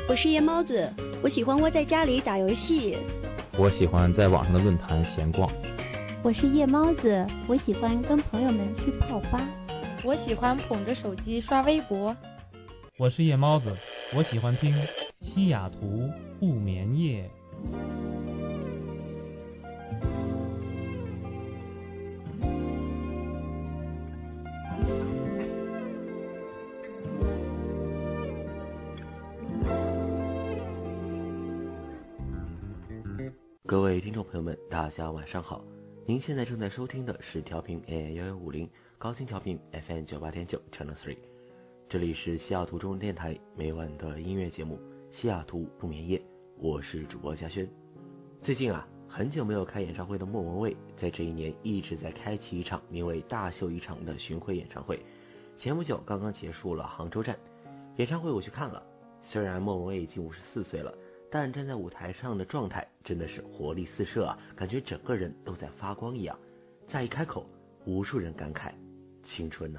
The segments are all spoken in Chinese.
我是夜猫子，我喜欢窝在家里打游戏。 我喜欢在网上的论坛闲逛。 我是夜猫子，我喜欢跟朋友们去泡吧。 我喜欢捧着手机刷微博。 我是夜猫子，我喜欢听西雅图不眠夜。 各位听众朋友们，大家晚上好。您现在正在收听的是调频 AM1150 高清调频 FM 98.9 Channel 3，这里是西雅图中文电台每晚的音乐节目西雅图不眠夜，我是主播嘉轩。最近很久没有开演唱会的莫文蔚，在这一年一直在开启一场名为大秀一场的巡回演唱会。前不久刚刚结束了杭州站演唱会，我去看了。虽然莫文蔚已经54岁了，但站在舞台上的状态真的是活力四射感觉整个人都在发光一样。再一开口，无数人感慨青春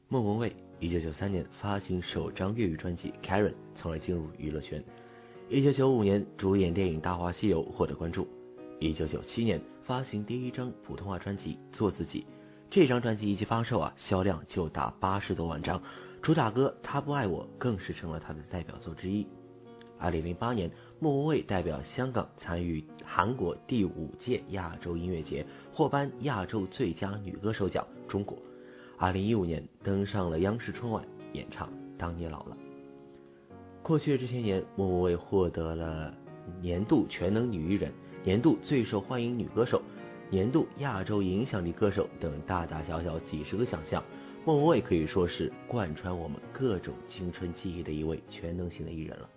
莫文蔚1993年发行首张粤语专辑《Karen》，从而进入娱乐圈。1995年主演电影《大话西游》获得关注。1997年发行第一张普通话专辑《做自己》，这张专辑一经发售销量就达80多万张，主打歌《他不爱我》更是成了他的代表作之一。2008年，莫文蔚代表香港参与韩国第5届亚洲音乐节，获颁亚洲最佳女歌手奖中国。2015年登上了央视春晚，演唱《当你老了》。过去的这些年，莫文蔚获得了年度全能女艺人、年度最受欢迎女歌手、年度亚洲影响力歌手等大大小小几十个奖项。莫文蔚可以说是贯穿我们各种青春记忆的一位全能型的艺人了。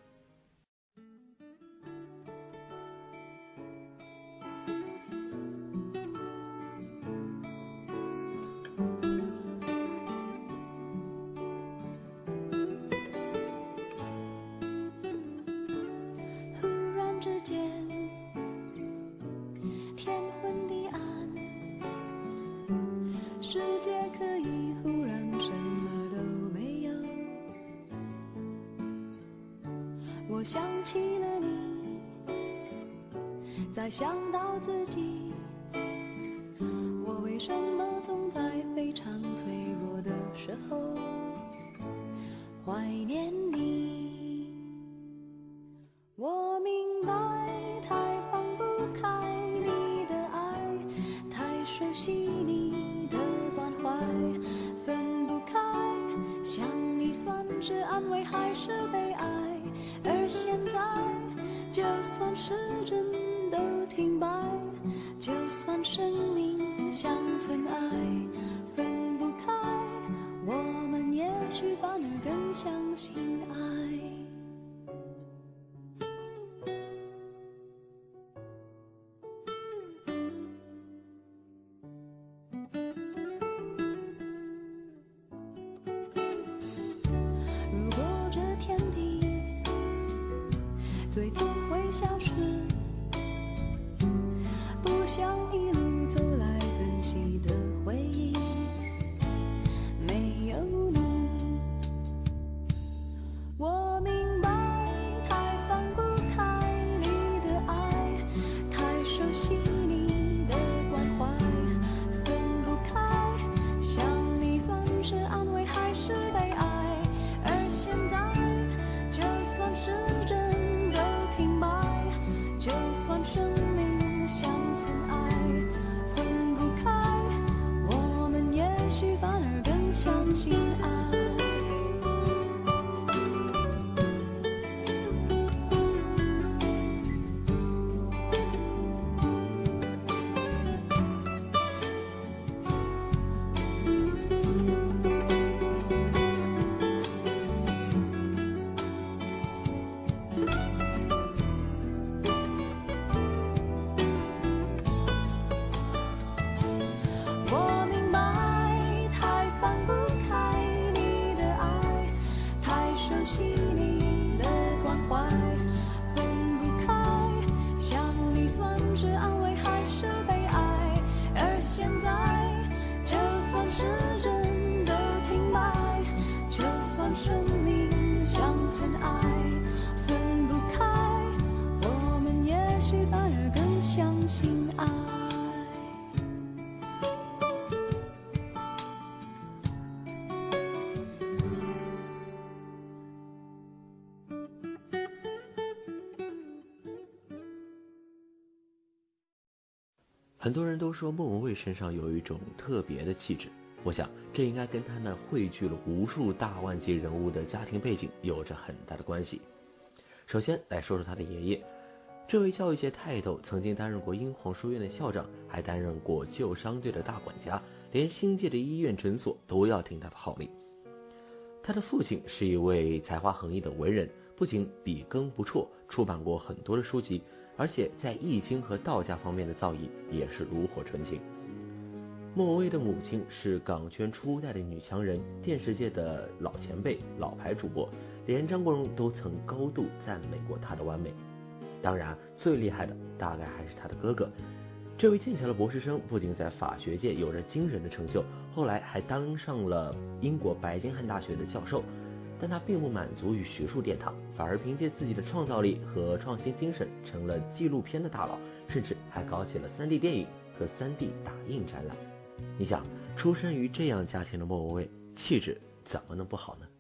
我想起了你，再想到自己，我为什么总在非常脆弱的时候怀念你？我明白太放不开你的爱，太熟悉你的关怀，分不开，想你算是安慰还是悲哀？而现在，就算时针都停摆，就算生命像尘埃，分不开，我们也许反而更相信爱。如果这天地最终会消失，不想一路走来珍惜的回忆没有你。我明白太放不开你的爱，太熟悉你的关怀，分不开，想你算是安慰还是悲哀？而现在，就算时针就算生命像尘埃，分不开，我们也许反而更相信爱。 很多人都说莫文蔚身上有一种特别的气质，我想这应该跟她那汇聚了无数大腕级人物的家庭背景有着很大的关系。首先来说说她的爷爷，这位教育界泰斗曾经担任过英皇书院的校长，还担任过旧商队的大管家，连新界的医院诊所都要听他的号令。他的父亲是一位才华横溢的文人，不仅笔耕不辍，出版过很多的书籍，而且在易经和道家方面的造诣也是炉火纯青。莫文蔚的母亲是港圈初代的女强人，电视界的老前辈、老牌主播，连张国荣都曾高度赞美过她的完美。当然，最厉害的大概还是她的哥哥。 这位剑桥的博士生不仅在法学界有着惊人的成就，后来还当上了英国白金汉大学的教授。但他并不满足于学术殿堂，反而凭借自己的创造力和创新精神成了纪录片的大佬，甚至还搞起了 3D 电影和 3D 打印展览。你想，出生于这样家庭的莫文蔚，气质怎么能不好呢？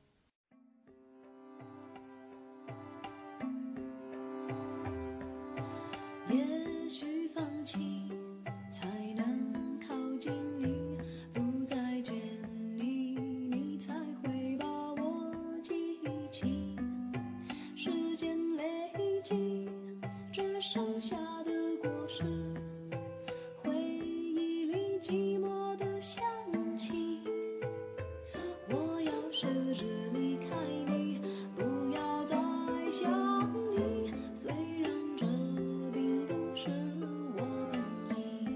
也许放弃才能靠近你，不再见你，你才会把我记起。时间累积，只剩下的果实，回忆里寂寞的香气。我要试着离开你，不要再想你，虽然这并不是我本意。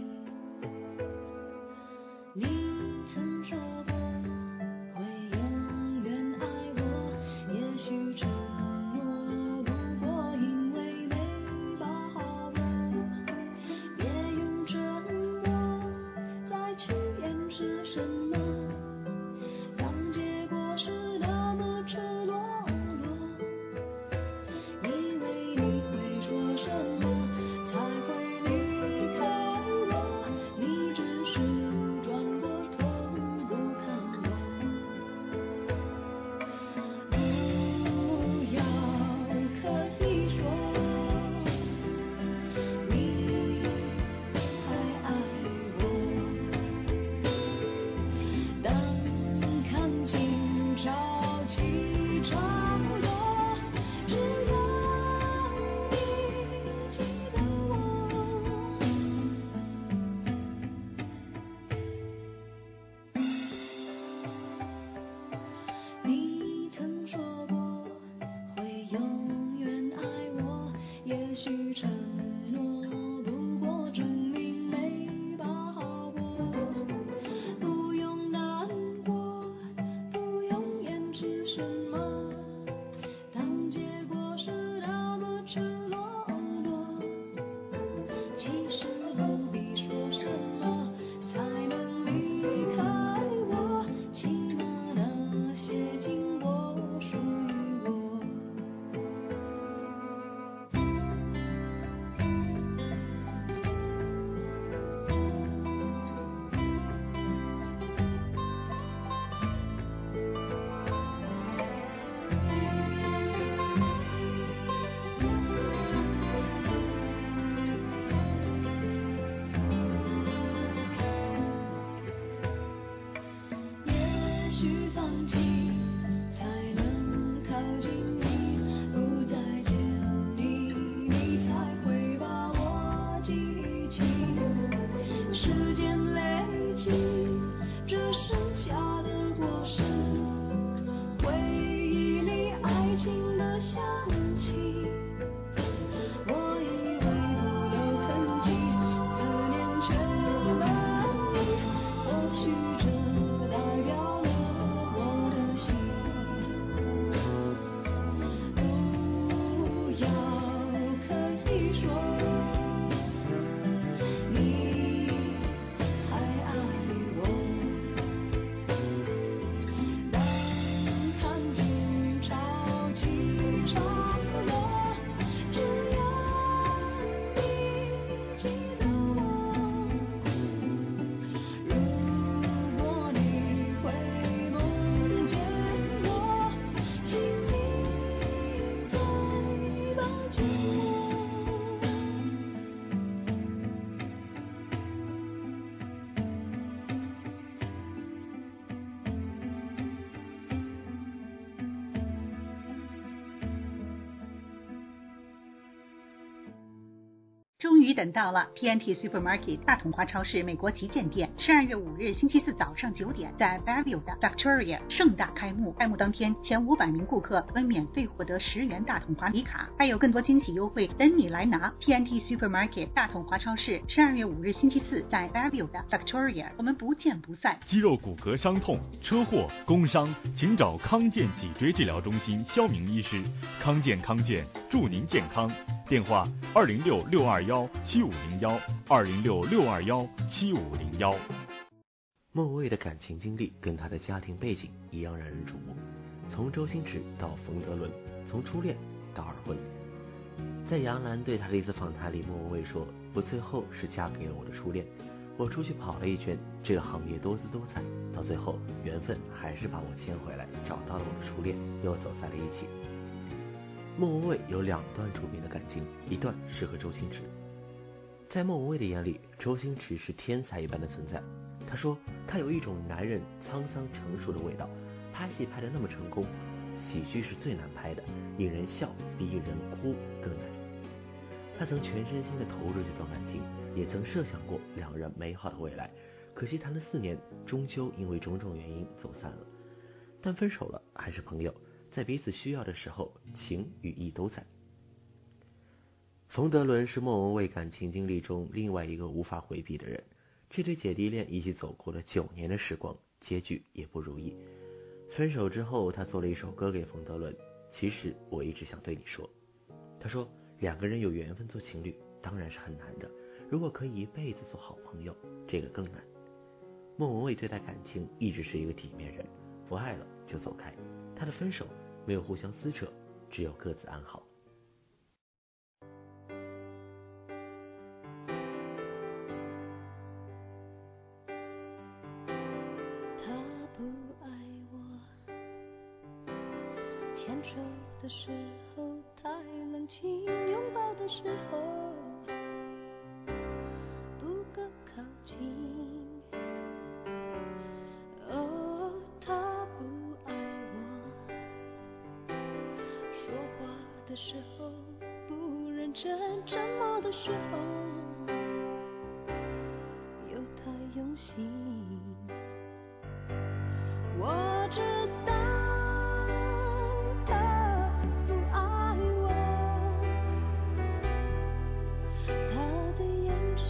你曾说过会永远爱我，也许承诺不过因为没把握，别用沉默再去掩饰什么，让结果是那么赤裸裸。以为你会说什么才会离开我，你只是转过头不看我。不要刻意说你还爱我，当看清潮起潮落，只要你记得我。你曾说过会永远爱我，也许承诺不过证明没把握，不用难过，不用掩饰什么，当结果是那么赤裸裸。其实不必说什么才能离开我，起码那些经过属于我。也许放弃才能靠近你，不再见你，你才会把我记起。时间累积，只剩下的果实，回忆里爱情的香气。我以为不留痕迹，思念却难移，或许这代表了我的心。不要刻意说你还爱我，当看清潮起潮落，只要你记得我。如果你会梦见我，请你再抱紧我。 终于等到了 TNT Supermarket 大统华超市美国旗舰店12月5日星期四早上9点在 Fairview 的 Victoria 盛大开幕。开幕当天，前500名顾客能免费获得10元大统华礼卡，还有更多惊喜优惠等你来拿。TNT Supermarket 大统华超市12月5日星期四在 Fairview 的 Victoria， 我们不见不散。 肌肉骨骼伤痛、车祸、工伤，请找康健脊椎治疗中心肖明医师。康健祝您健康。电话206-621-7501，206-621-7501。 莫文蔚的感情经历跟她的家庭背景一样让人瞩目，从周星驰到冯德伦，从初恋到二婚。在杨澜对她的一次访谈里，莫文蔚说：“我最后是嫁给了我的初恋，我出去跑了一圈，这个行业多姿多彩，到最后缘分还是把我牵回来，找到了我的初恋，又走在了一起。”莫文蔚有2段著名的感情，一段是和周星驰。在莫文蔚的眼里，周星驰是天才一般的存在。他说他有一种男人沧桑成熟的味道，拍戏拍得那么成功，喜剧是最难拍的，引人笑比引人哭更难。他曾全身心地投入这段感情，也曾设想过2人美好的未来，可惜谈了4年，终究因为种种原因走散了。但分手了还是朋友，在彼此需要的时候，情与义都在。冯德伦是莫文蔚感情经历中另外一个无法回避的人，这对姐弟恋一起走过了9年的时光，结局也不如意。分手之后，他做了一首歌给冯德伦，其实我一直想对你说。他说2个人有缘分做情侣当然是很难的，如果可以一辈子做好朋友，这个更难。莫文蔚对待感情一直是一个体面人，不爱了就走开，他的分手没有互相撕扯，只有各自安好。 他不爱我，牵手的时候太冷清，拥抱的时候不够靠近。哦，他不爱我，说话的时候不认真，沉默的时候又太用心。我知道他不爱我，他的眼神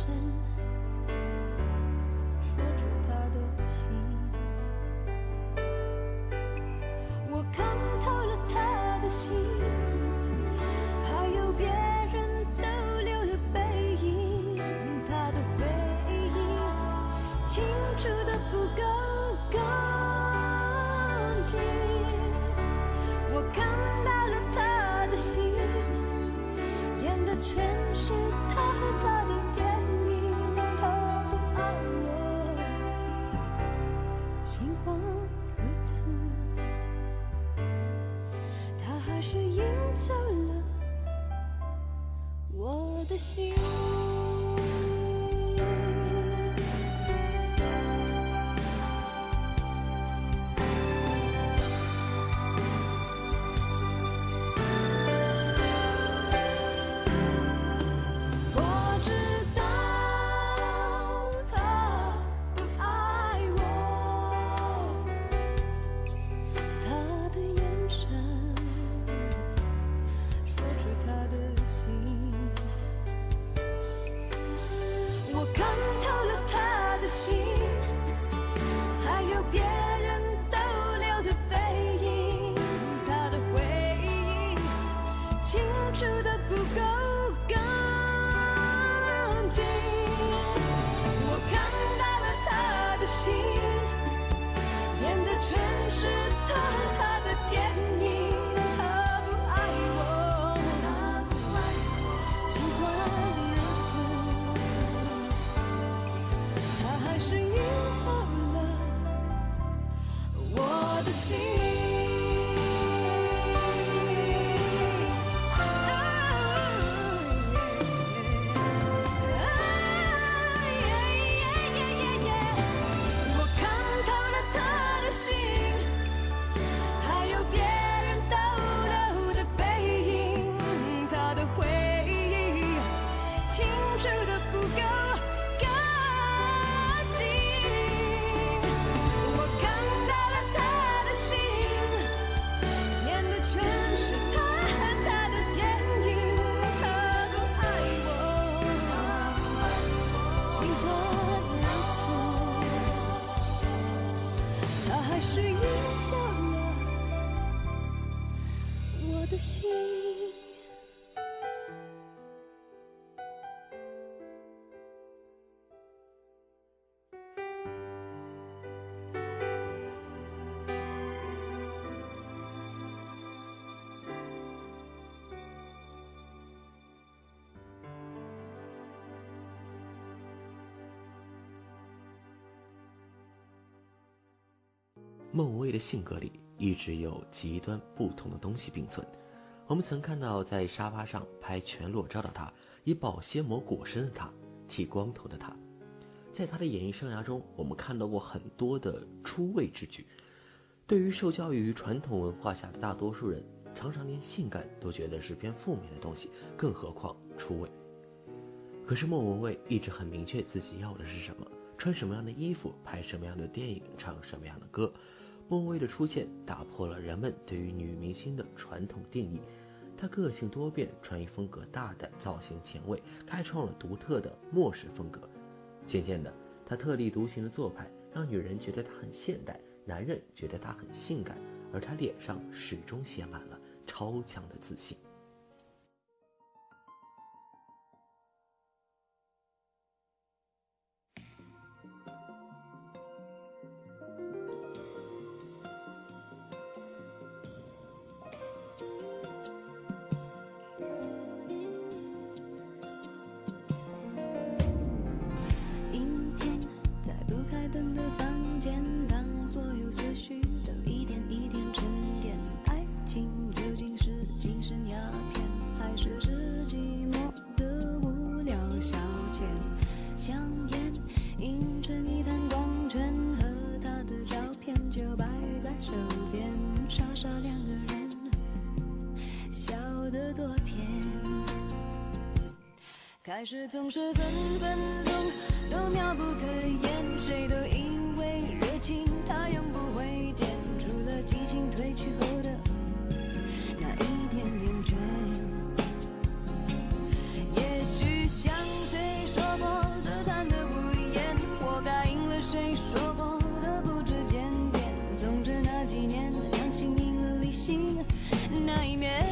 说出他的心，我看透了他的心，还有别人逗留的背影，他的回忆清楚的不够干净，我看到了他的心，演的全是他和他的电影。他不爱我，尽管如此，他还是赢走了我的心。 莫文蔚的性格里一直有极端不同的东西并存。我们曾看到在沙发上拍全裸照的他，以保鲜膜裹身的他，剃光头的他。在他的演艺生涯中，我们看到过很多的出位之举。对于受教育于传统文化下的大多数人，常常连性感都觉得是偏负面的东西，更何况出位。可是莫文蔚一直很明确自己要的是什么，穿什么样的衣服，拍什么样的电影，唱什么样的歌。莫文蔚的出现打破了人们对于女明星的传统定义，她个性多变，穿衣风格大胆，造型前卫，开创了独特的末世风格。渐渐的，她特立独行的做派让女人觉得她很现代，男人觉得她很性感，而她脸上始终写满了超强的自信。 开始总是分分钟都妙不可言，谁都因为热情它永不会减，除了激情褪去后的那一点厌倦。也许像谁说过的谈得不厌，我答应了谁说过的不知检点，总之那几年良心赢了理性那一面。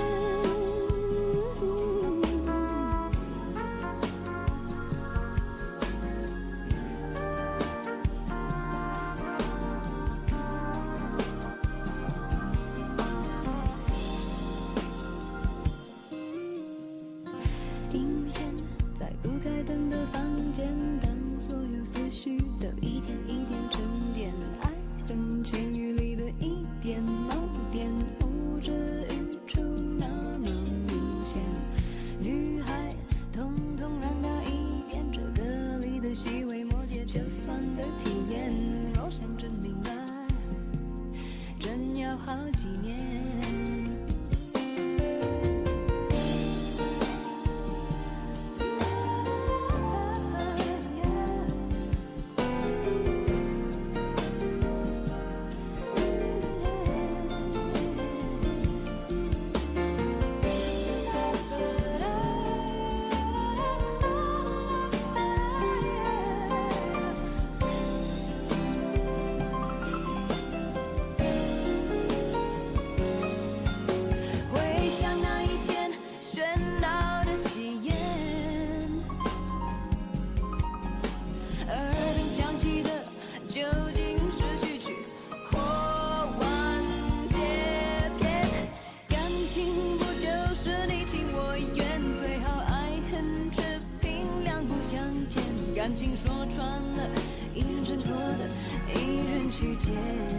感情说穿了，一人挣脱的，一人去捡。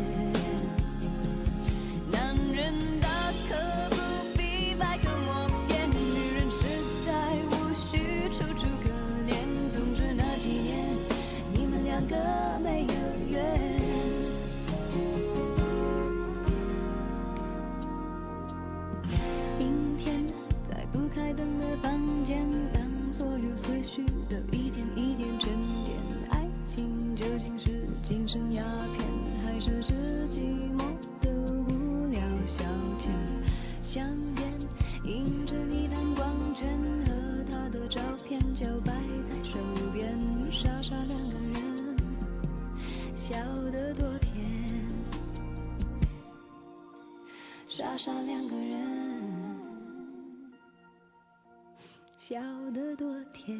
男人大可不必百口莫辩，女人实在无需楚楚可怜。总之那几年，你们两个没有缘。阴天，在不开灯的房间，当所有思绪都一点一点沉淀，爱情究竟是精神鸦片，还是寂寞的无聊消遣？香烟映着你弹光圈和他的照片，就摆在手边，傻傻两个人，笑得多甜，傻傻两个人，笑得多甜。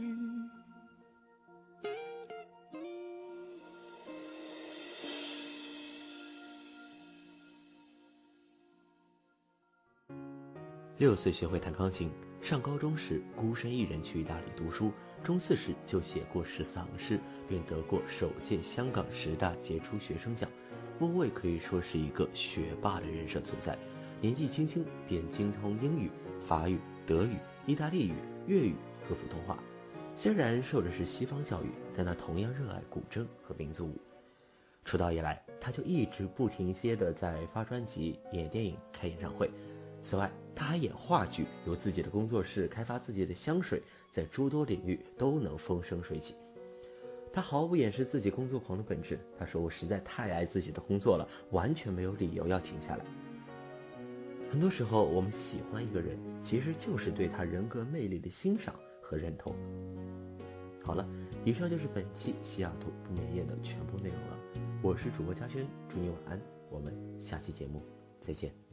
6岁学会弹钢琴，上高中时孤身一人去意大利读书，中4时就写过14行诗，并得过首届香港10大杰出学生奖。 翁卫可以说是一个学霸的人设所在，年纪轻轻便精通英语、法语、德语、意大利语、粤语和普通话。虽然受的是西方教育，但他同样热爱古筝和民族舞。出道以来，他就一直不停歇的在发专辑、演电影、开演唱会。此外，他还演话剧，有自己的工作室，开发自己的香水，在诸多领域都能风生水起。他毫不掩饰自己工作狂的本质，他说：“我实在太爱自己的工作了，完全没有理由要停下来。”很多时候，我们喜欢一个人，其实就是对他人格魅力的欣赏和认同。好了，以上就是本期西雅图不眠夜的全部内容了。我是主播嘉轩，祝你晚安，我们下期节目再见。